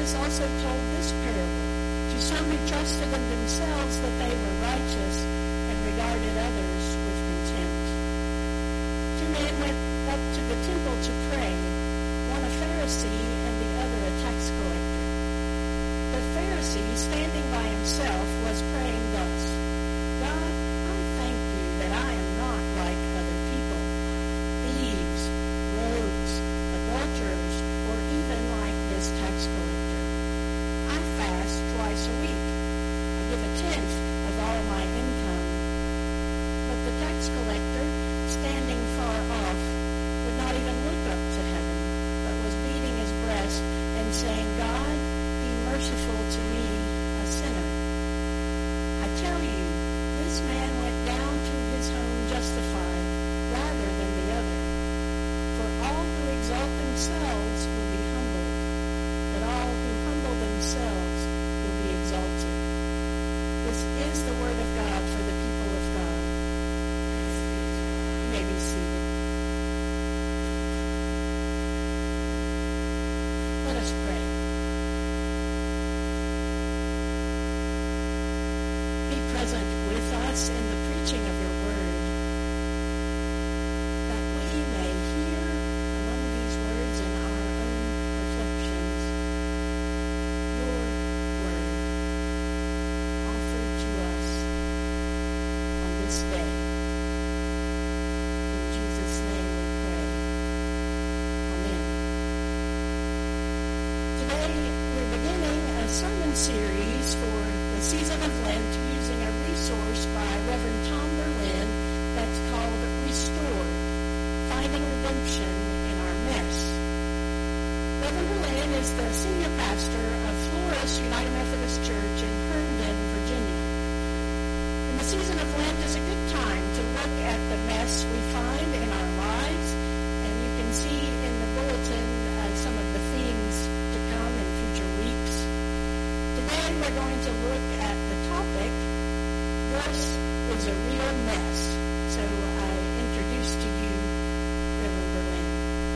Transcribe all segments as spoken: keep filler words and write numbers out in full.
Jesus also told this parable to some who trusted in themselves that they were righteous and regarded others with contempt. Two men went up to the temple to pray, one a Pharisee and the other a tax collector. The Pharisee, standing by himself, was praying thus, God, I thank you that I am not like other people, thieves, rogues, adulterers, or even like this tax collector. I fast twice a week. I give a tenth of all my income. But the tax collector, standing far off, would not even look up to heaven, but was beating his breast and saying, God, be merciful to me, a sinner. I tell you, this man went down to his home justified rather than the other. For all who exalt themselves will be humbled, but all who humble themselves will be exalted. This is the word of God for the people of God. You may be seated. Let us pray. Be present with us in the preaching of your word, that we may hear among these words in our own reflections your word offered to us on this day. In Jesus' name we pray. Amen. Today we're beginning a sermon series for the season of Lent using a resource by Reverend Tom Berlin that's called Restored, Finding Redemption in Our Mess. Reverend Berlin is the senior pastor of Flores United Methodist Church in Herndon, Virginia. And the season of Lent is a good time to look at the mess we find in our lives, and you can see in the bulletin uh, some of the themes to come in future weeks. Today we're going to look at the topic, This is a Real Mess. So I introduce to you Reverend Berlin.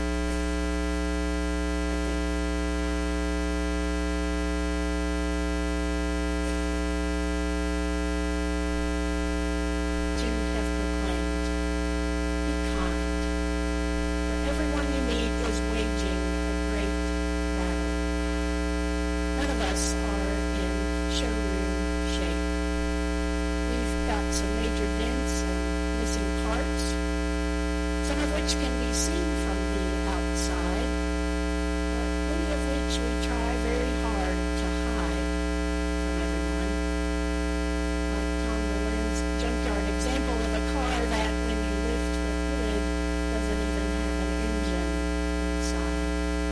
To have proclaimed, be kind, for everyone you meet is waging a great battle. None of us are in showroom shape. We've got some major dents and missing parts, some of which can be seen from the outside, but many of which we try very hard to hide from everyone. Like Tom Berlin's junkyard example of a car that, when you lift the hood, doesn't even have an engine inside.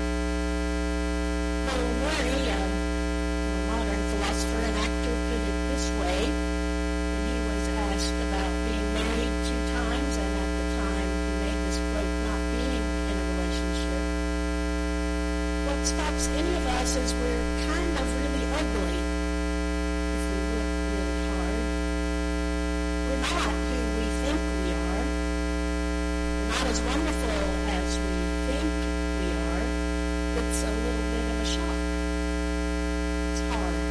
Bill Murray, a more modern philosopher and actor, put it this way when he was asked about being married two times, and at the time he made this quote, not being in a relationship. What stops any of us is we're kind of really ugly if we look really hard. We're not who we think we are. We're not as wonderful as we think we are. It's a little bit of a shock. It's hard.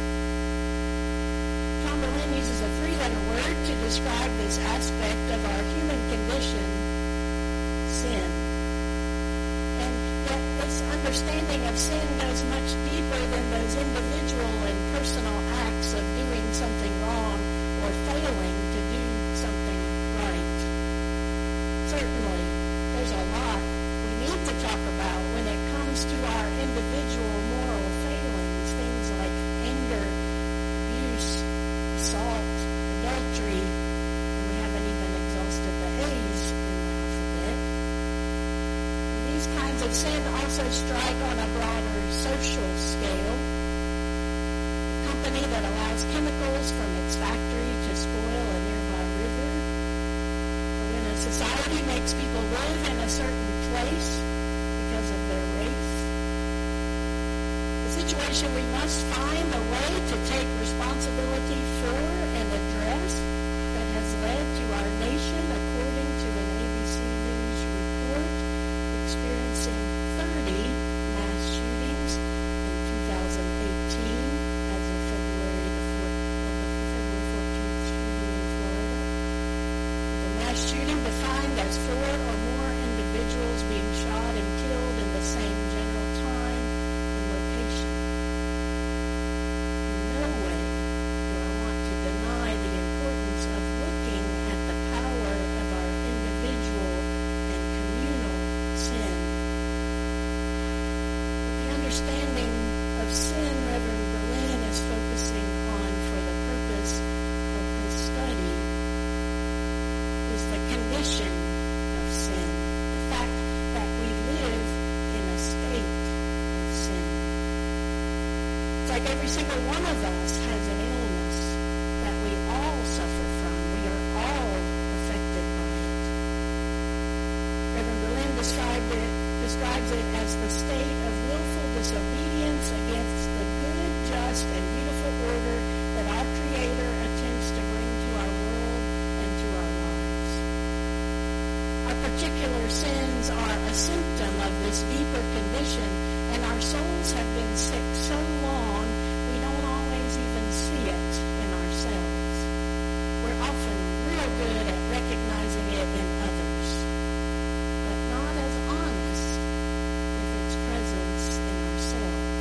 Tom Berlin uses a three-letter word to describe this aspect of our human condition, sin. And yet this understanding of sin goes much deeper than those individual and personal acts of doing something wrong or failing to do something right. Certainly, there's a lot we need to talk about when it comes to our individual moral failings, things like anger, abuse, assault, adultery, and we haven't even exhausted the A's in the alphabet. And these kinds of sin also strike on a broader social scale. A company that allows chemicals from its factory to spoil a nearby river, or when a society makes people live in a certain place because of their race. The situation we must find a way to take responsibility for and address that has led to our nation, according to an A B C News report, experiencing thirty mass shootings in two thousand understanding of sin Reverend Berlin is focusing on for the purpose of this study is the condition of sin, the fact that we live in a state of sin. It's like every single one of us has an illness that we all suffer from. We are all affected by it. Reverend Berlin described it, describes it as the state of willful disobedience against the good, just, and beautiful order that our Creator attempts to bring to our world and to our lives. Our particular sins are a symptom of this deeper condition, and our souls have been sick so long we don't always even see it in ourselves. We're often real good at recognizing it in others, but not as honest with its presence in ourselves.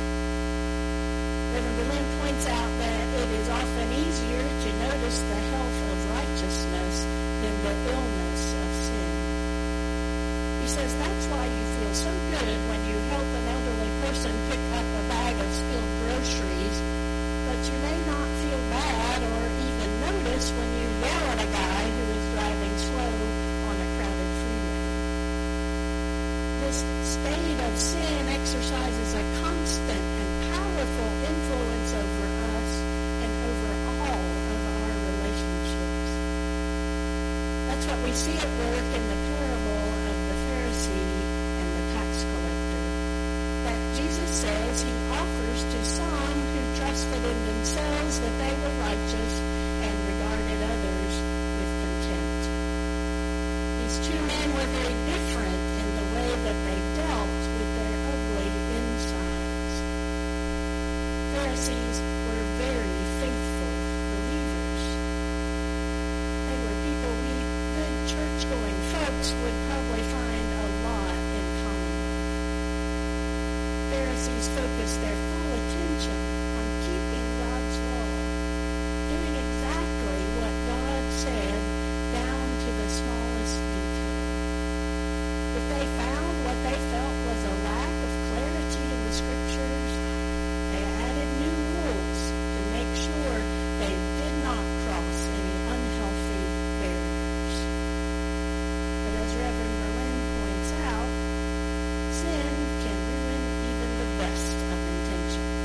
Reverend Berlin points out that it is often easier to notice the health of righteousness than the illness of sin. He says that's why you feel so good when you help an elderly person pick up a bag of spilled groceries, but you may not feel bad or even notice when you yell at a guy who is driving slow on a crowded freeway. This state of sin exercises a constant and powerful influence over us and over all of our relationships. That's what we see at work in the parable of the Pharisee and the tax collector. That Jesus says he offers to some who trusted in themselves that they were righteous and regarded others with contempt. These two men were very different in the way that they dealt with their ugly insides. Pharisees were very faithful believers. They were people we good church-going folks would probably find a lot in common with. Pharisees focused their full attention on keeping God's law, doing exactly what God said down to the smallest detail. If they found what they felt was a lack of clarity in the scriptures, they added new rules to make sure they did not cross any unhealthy barriers. But as Reverend Berlin points out, sin can ruin even the best of intentions.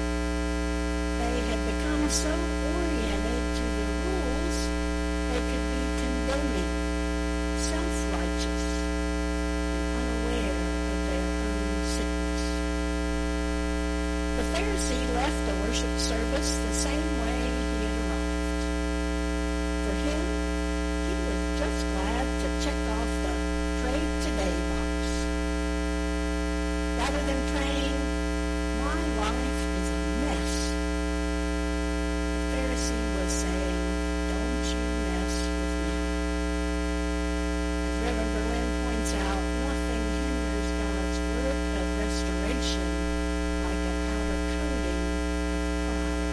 They had become so oriented to the rules, they could be condemning, self-righteous, and unaware of their own sickness. The Pharisee left the worship service the same way he had arrived. For him, he was just glad to check off the Prayed Today box. Rather than praying, my life is a mess, the Pharisee was saying, don't you mess with me. As Reverend Berlin points out, nothing hinders God's work of restoration like an outer coating of pride.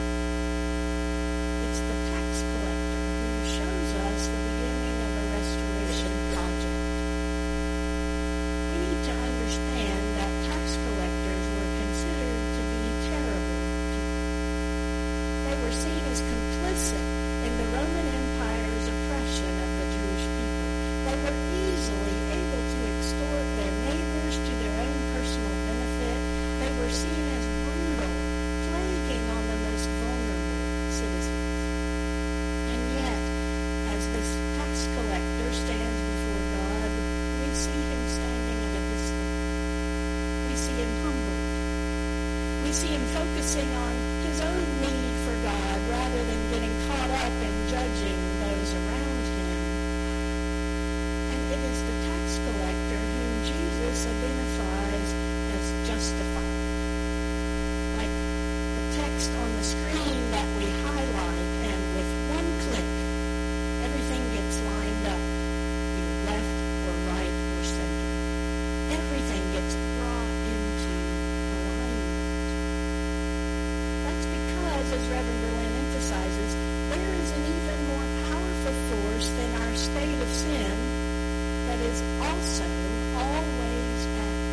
It's the tax collector who shows us the beginning of a restoration project. We need to understand that tax collectors were considered to be terrible people. They were seen as complicit in the Roman Empire's oppression of the Jewish people. They were easily able to extort their neighbors to their own personal benefit. They were seen as brutal, plaguing on the most vulnerable citizens. And yet, as this tax collector stands before God, we see him standing at a distance. We see him humbled. We see him focusing on his own need for God rather than getting caught up in judging those around him. And it is the tax collector whom Jesus identifies as justified. Like the text on the screen that we highlight, and with one click, everything gets lined up, either left or right or center. Everything gets brought into alignment. That's because, as Reverend Berlin emphasizes, there is an even more powerful force than our state of sin that is also always at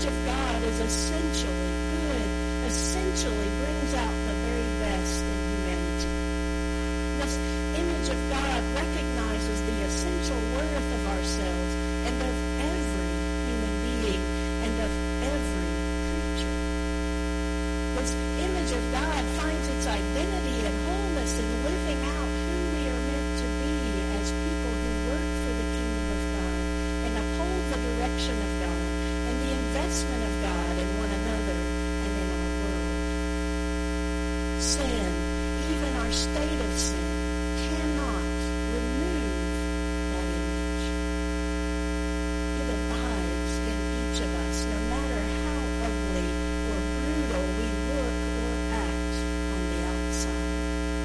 image of God is essentially good, essentially brings out the very best in humanity. This image of God recognizes the essential worth of ourselves and of every human being and of every creature. This image of God finds its identity and wholeness in living out who we are meant to be as people who work for the kingdom of God and uphold the direction of God and the investment of God in one another and in our world. Sin, even our state of sin, cannot remove that image. It abides in each of us, no matter how ugly or brutal we look or act on the outside.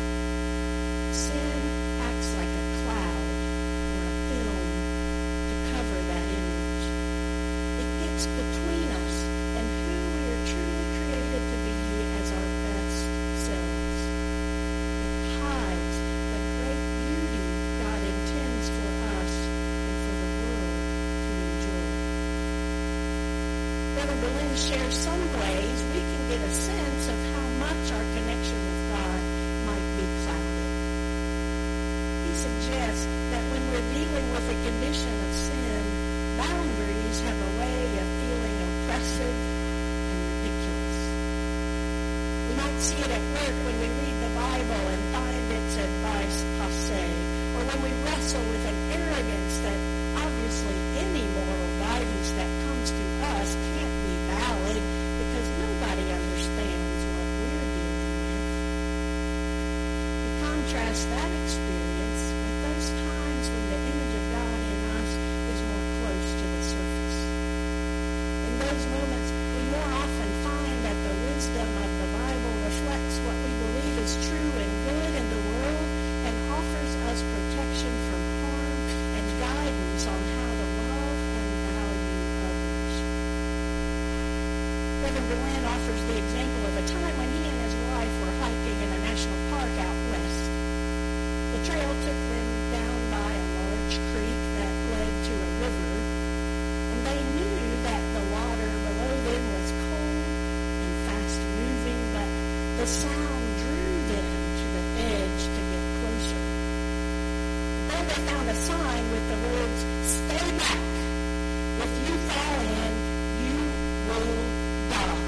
Sin acts like a cloud or a film to cover that image. It gets between us and who we are truly created to be as our best selves. It hides the great beauty God intends for us and for the world to enjoy. Reverend Berlin shares some ways we can get a sense of how much our connection with God might be clouded. He suggests that when we're dealing with a condition of sin, boundaries have a way of feeling oppressive and ridiculous. We might see it at work when we read the Bible and find its advice passé, or when we wrestle with an arrogance that obviously any moral guidance that comes to us can't be valid because nobody understands what we're dealing with. We contrast that experience with those times when the image of God in us is more close to the surface. In those moments, we more often find that the wisdom of the Bible reflects what we believe is true and good in the world and offers us protection from harm and guidance on how to love and value others. Reverend Berlin offers the example of a time when he and his wife were hiking in a national park out west. The trail took them down by a large creek that led to a river, and they knew that the water below them was cold and fast-moving, but the sound drew them to the edge to get closer. There they found a sign with the words, "Stay back. If you fall in, you will die."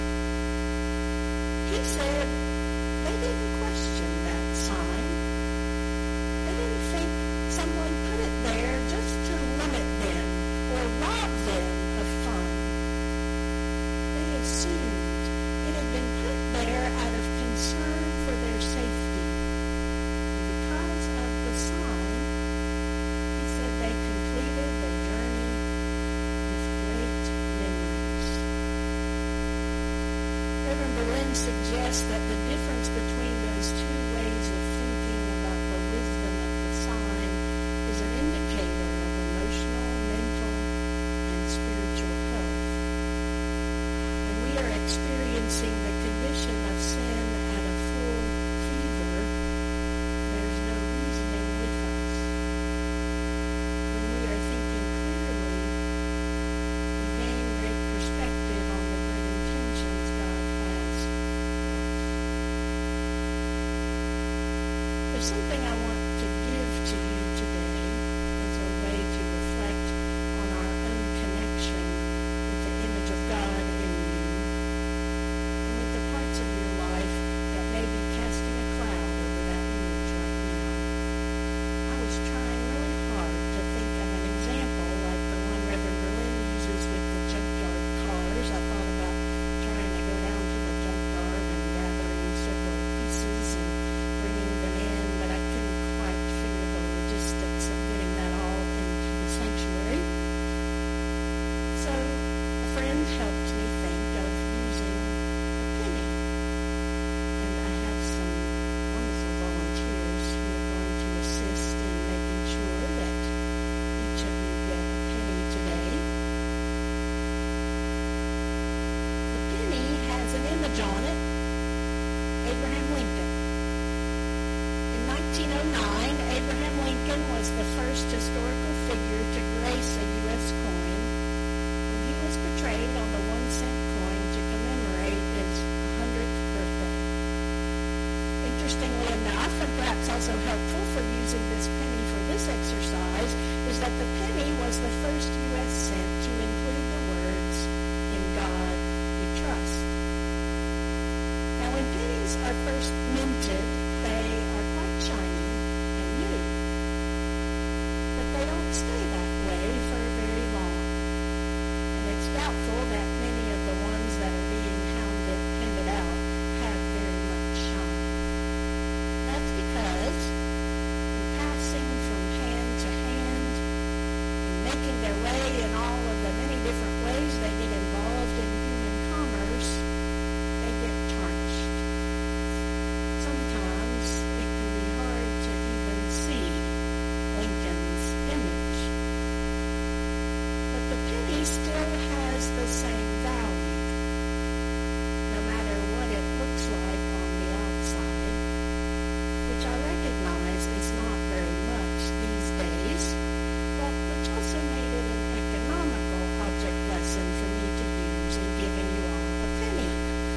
He said they didn't question that sign. They didn't think someone put it there just to limit them or rob them of fun. They assumed it had been put there out of concern for their safety. And because of the sign, he said they completed their journey with great memories. Reverend Berlin suggests that the difference between those two ways of thinking about the wisdom of the sign is an indicator of emotional, mental, and spiritual health. When we are experiencing the condition of sin at a full fever, there's no reasoning with us. When we are thinking clearly, we gain great perspective on the good intentions God has for us. There's something I want to give to you today as a way to reflect on our own connection with the image of God in you and with the parts of your life that may be casting a cloud over that image right now. I was trying really hard to think of an example like the one Reverend Berlin uses with the junkyard cars. I thought about trying to go down to the junkyard and gathering several pieces and bringing them in, but I couldn't quite figure the logistics of getting that all into the sanctuary. So a friend helped me think of using a penny. And I have some wonderful volunteers who are going to assist in making sure that each of you get a penny today. The penny has an image on it, Abraham Lincoln. In nineteen oh nine, Abraham Lincoln was the first historical figure to grace a U S coin, and he was portrayed on the also helpful for using this penny for this exercise is that the penny was the first U S cent to include the words, "In God we trust." Now, when pennies are first minted, they are quite shiny and new. But they don't stay that way for very long. And it's doubtful that many of the ones that are being handed, handed out have very much shine. That's because in passing from hand to hand, in making their way in all of the many different ways they get involved in human commerce, they get tarnished. Sometimes it can be hard to even see Lincoln's image. But the penny still has the same value, no matter what it looks like on the outside, which I recognize is not very much these days, but which also made it an economical object lesson for me to use in giving you all a penny.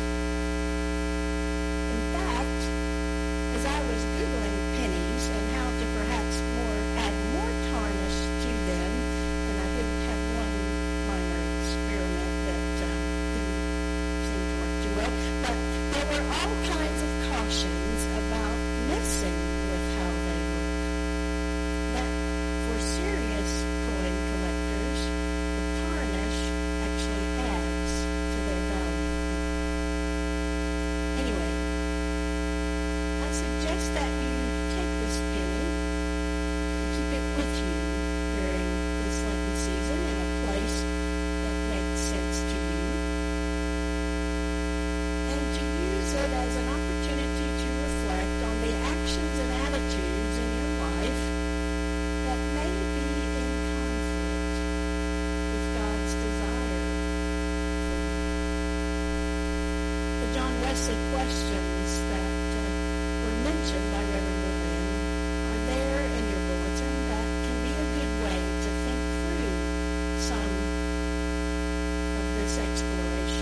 In fact, as I was Googling pennies and how to perhaps more add more tarnish to them, and I didn't have one minor experiment that uh, didn't seem to work too well, but there were all kinds of cautions about messing with how they look. That for serious coin collectors, the tarnish actually adds to their value. Anyway, I suggest that you take this penny and keep it with you during this Lenten season in a place that makes sense to you, and to use it as an opportunity to reflect on the actions and attitudes in your life that may be in conflict with God's desire for you. The John Wesley questions that uh, were mentioned by Reverend Berlin are there in your bulletin that can be a good way to think through some of this exploration.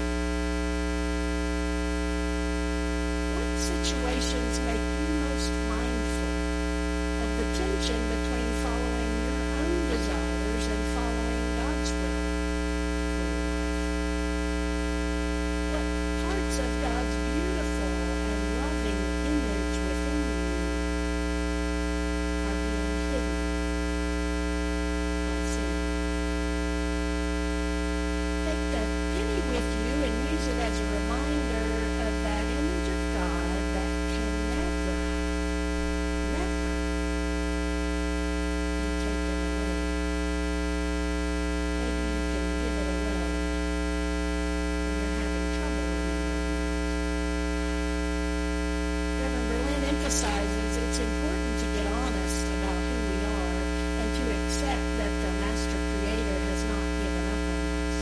What situations make you most mindful of the tension between following your own desires and following God's will for your life? What parts of God's beautiful and loving image within you are being hidden by sin? Take the penny with you and use it as a reminder of that image of God that can never, never be taken away. Maybe you can give it a rub when you're having trouble remembering that. Reverend Berlin emphasizes it's important to get honest about who we are and to accept that the Master Creator has not given up on us.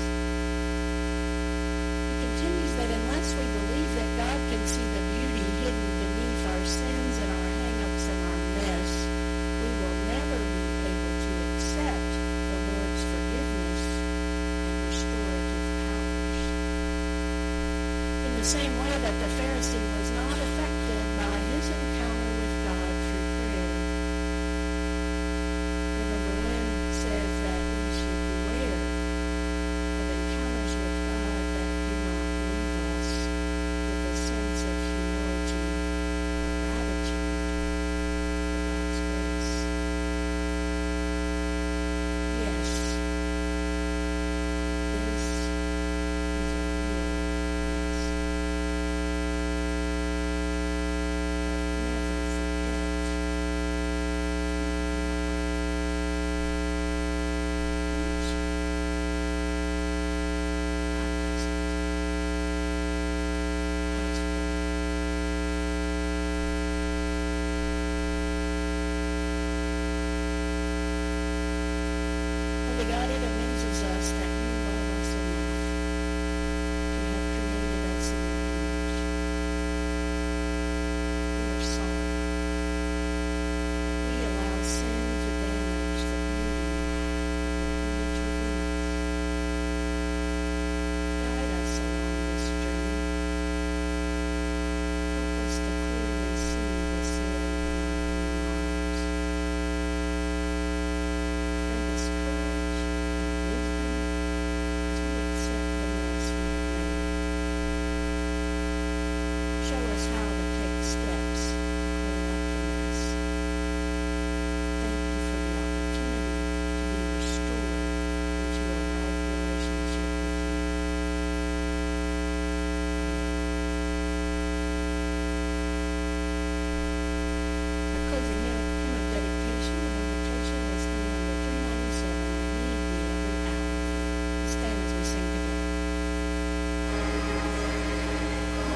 He continues that unless we believe that God can see the beauty hidden beneath our sins and our hang-ups and our mess, we will never be able to accept the Lord's forgiveness and restorative powers. In the same way that the Pharisee was not